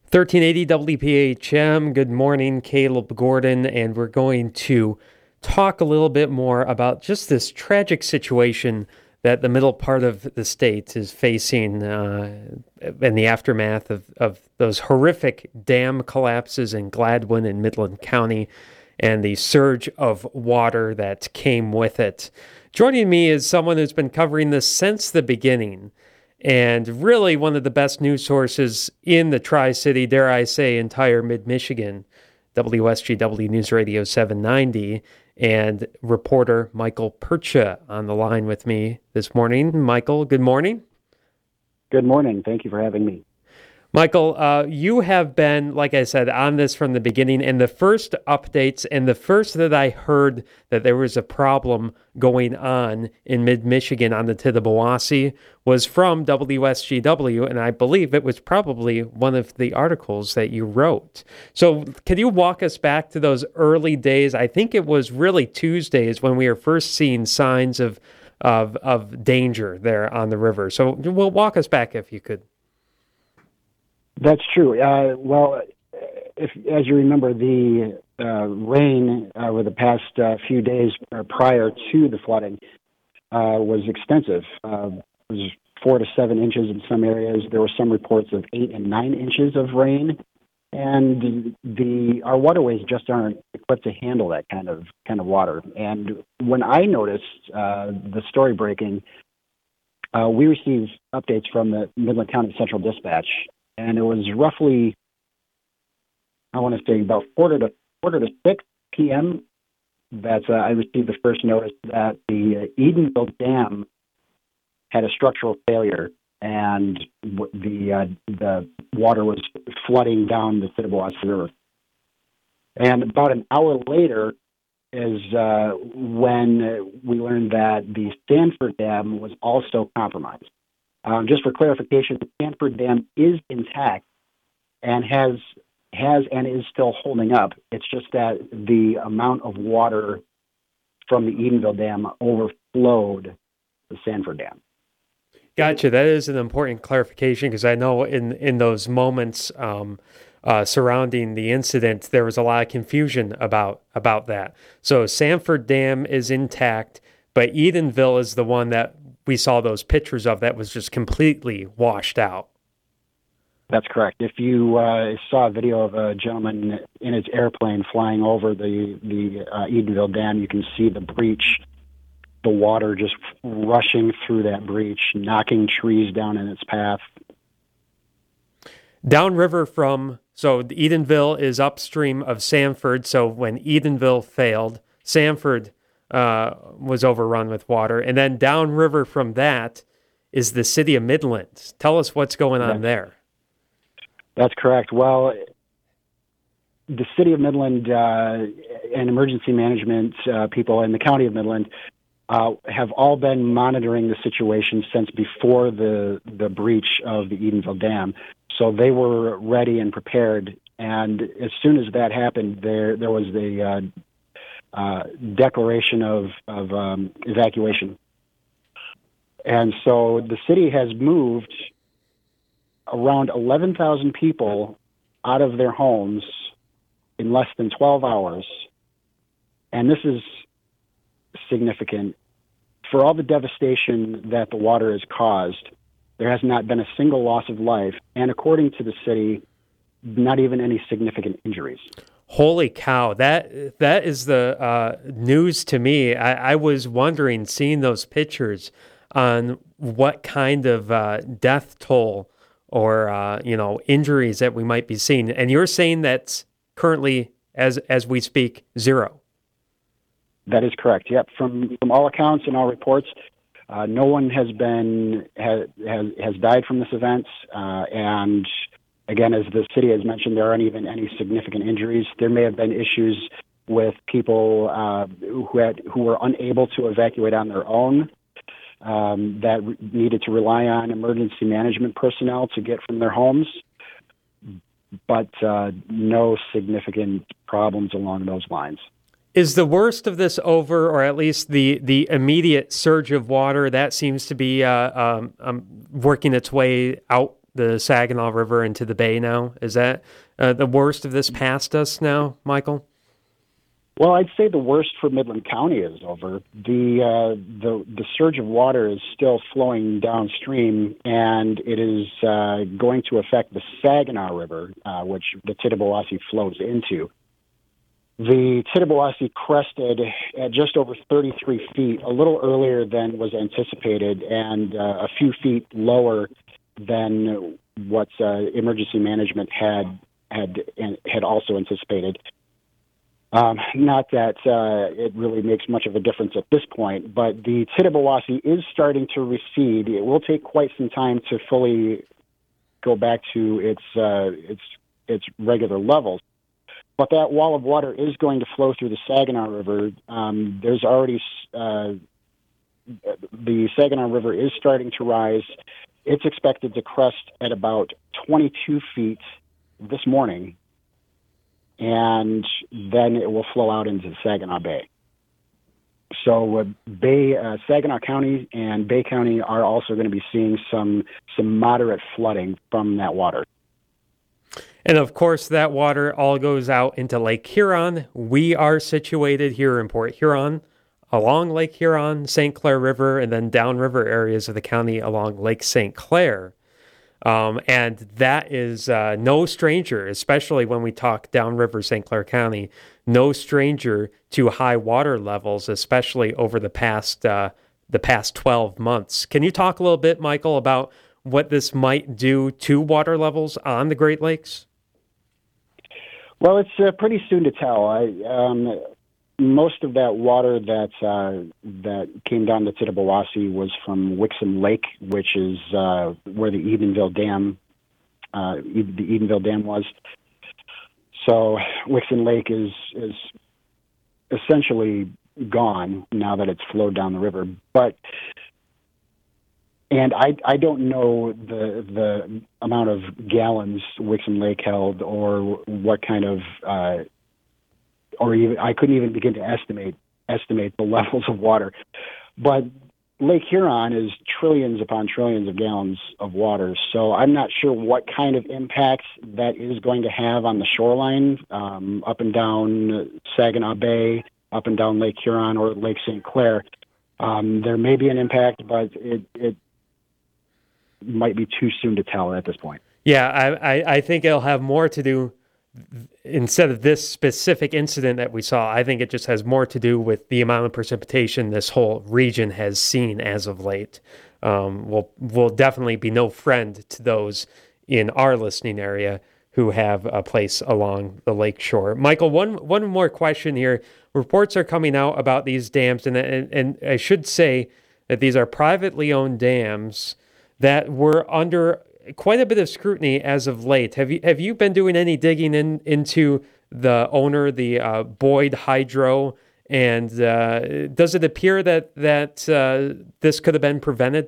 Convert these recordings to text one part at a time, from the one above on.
1380 WPHM. Good morning, Caleb Gordon, and we're going to talk a little bit more about just this tragic situation that the middle part of the state is facing in the aftermath of those horrific dam collapses in Gladwin and Midland County and the surge of water that came with it. Joining me is someone who's been covering this since the beginning, and really one of the best news sources in the Tri-City, dare I say, entire mid-Michigan, WSGW News Radio 790, and reporter Michael Percha on the line with me this morning. Michael, good morning. Good morning. Thank you for having me. Michael, you have been, like I said, on this from the beginning, and the first updates and the first that I heard that there was a problem going on in mid-Michigan on the Tittabawassee was from WSGW, and I believe it was probably one of the articles that you wrote. So can you walk us back to those early days? I think it was really Tuesdays when we were first seeing signs of danger there on the river. So we'll walk us back if you could. That's true. As you remember, the rain over the past few days prior to the flooding was extensive. It was 4 to 7 inches in some areas. There were some reports of 8 and 9 inches of rain, and our waterways just aren't equipped to handle that kind of water. And when I noticed the story breaking, we received updates from the Midland County Central Dispatch. And it was roughly, I want to say, about quarter to 6 p.m. that I received the first notice that the Edenville Dam had a structural failure, and the water was flooding down the Tittabawassee River. And about an hour later is when we learned that the Sanford Dam was also compromised. Just for clarification, the Sanford Dam is intact and has and is still holding up. It's just that the amount of water from the Edenville Dam overflowed the Sanford Dam. Gotcha. That is an important clarification because I know in those moments surrounding the incident, there was a lot of confusion about that. So Sanford Dam is intact, but Edenville is the one that we saw those pictures of that was just completely washed out. That's correct. If you saw a video of a gentleman in his airplane flying over the Edenville Dam, you can see the breach, the water just rushing through that breach, knocking trees down in its path. Downriver so Edenville is upstream of Sanford, so when Edenville failed, Sanford was overrun with water. And then downriver from that is the city of Midland. Tell us what's going on there. That's correct. Well, the city of Midland and emergency management people in the county of Midland have all been monitoring the situation since before the breach of the Edenville Dam. So they were ready and prepared. And as soon as that happened, there was the declaration of evacuation. And so the city has moved around 11,000 people out of their homes in less than 12 hours. And this is significant. For all the devastation that the water has caused, there has not been a single loss of life. And according to the city, not even any significant injuries. Holy cow, that is the news to me. I was wondering, seeing those pictures, on what kind of death toll or injuries that we might be seeing. And you're saying that's currently, as we speak, 0. That is correct. Yep. From all accounts and all reports, no one has died from this event, and again, as the city has mentioned, there aren't even any significant injuries. There may have been issues with people who were unable to evacuate on their own, that needed to rely on emergency management personnel to get from their homes, but no significant problems along those lines. Is the worst of this over, or at least the immediate surge of water that seems to be working its way out the Saginaw River into the bay now? Is that the worst of this past us now, Michael? Well, I'd say the worst for Midland County is over. The surge of water is still flowing downstream, and it is going to affect the Saginaw River, which the Tittabawassee flows into. The Tittabawassee crested at just over 33 feet, a little earlier than was anticipated, and a few feet lower than what emergency management had also anticipated. Not that it really makes much of a difference at this point, but the Tittabawassee is starting to recede. It will take quite some time to fully go back to its regular levels. But that wall of water is going to flow through the Saginaw River. There's already the Saginaw River is starting to rise. It's expected to crest at about 22 feet this morning, and then it will flow out into Saginaw Bay. So Saginaw County and Bay County are also going to be seeing some moderate flooding from that water. And of course, that water all goes out into Lake Huron. We are situated here in Port Huron, along Lake Huron, St. Clair River, and then downriver areas of the county along Lake St. Clair. And that is no stranger, especially when we talk downriver St. Clair County, no stranger to high water levels, especially over the past 12 months. Can you talk a little bit, Michael, about what this might do to water levels on the Great Lakes? Well, it's pretty soon to tell. Most of that water that came down the Tittabawassee was from Wixom Lake, which is where the Edenville Dam was. So Wixom Lake is essentially gone now that it's flowed down the river. And I don't know the amount of gallons Wixom Lake held, or what kind of, or even I couldn't even begin to estimate the levels of water. But Lake Huron is trillions upon trillions of gallons of water, so I'm not sure what kind of impact that is going to have on the shoreline, up and down Saginaw Bay, up and down Lake Huron or Lake St. Clair. There may be an impact, but it might be too soon to tell at this point. Yeah, I think it'll have more to do, instead of this specific incident that we saw, I think it just has more to do with the amount of precipitation this whole region has seen as of late. We'll definitely be no friend to those in our listening area who have a place along the lake shore. Michael, one more question here. Reports are coming out about these dams, and I should say that these are privately owned dams that were under quite a bit of scrutiny as of late. Have you been doing any digging into the owner, the Boyd Hydro, and does it appear that this could have been prevented?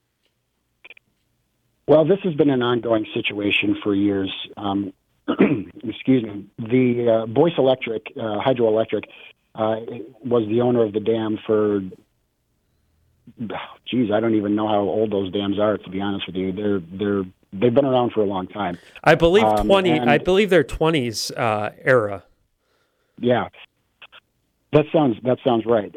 Well, this has been an ongoing situation for years. Excuse me. The Boyce Electric, Hydroelectric, was the owner of the dam for, I don't even know how old those dams are, to be honest with you. They've been around for a long time. I believe I believe they're 20s era. Yeah, that sounds right.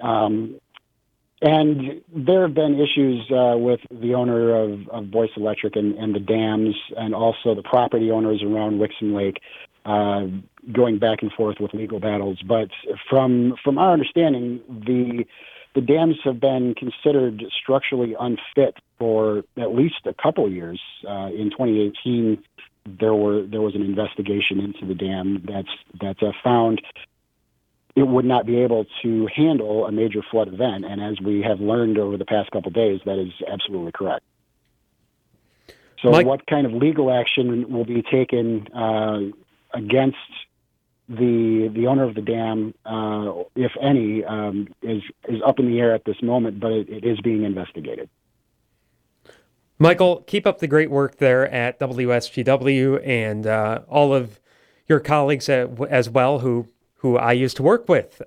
And there have been issues with the owner of Boyce Electric and the dams, and also the property owners around Wixom Lake, going back and forth with legal battles. But from our understanding, the dams have been considered structurally unfit for at least a couple of years. In 2018, there was an investigation into the dam that found it would not be able to handle a major flood event. And as we have learned over the past couple of days, that is absolutely correct. So what kind of legal action will be taken against the owner of the dam, if any, is up in the air at this moment, but it is being investigated. Michael, keep up the great work there at WSGW, and all of your colleagues as well who I used to work with.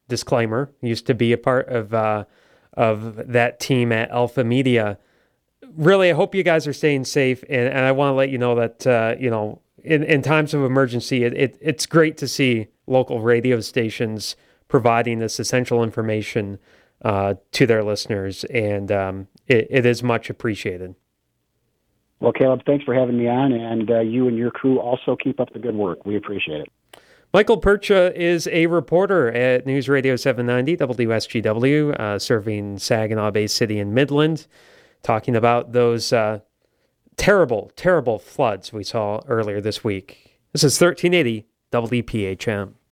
Disclaimer, used to be a part of that team at Alpha Media. really, I hope you guys are staying safe, and I want to let you know that, in times of emergency, it's great to see local radio stations providing this essential information to their listeners, and it is much appreciated. Well, Caleb, thanks for having me on, and you and your crew also keep up the good work. We appreciate it. Michael Percha is a reporter at News Radio 790 WSGW, serving Saginaw Bay City and Midland, talking about those terrible, terrible floods we saw earlier this week. This is 1380 WPHM.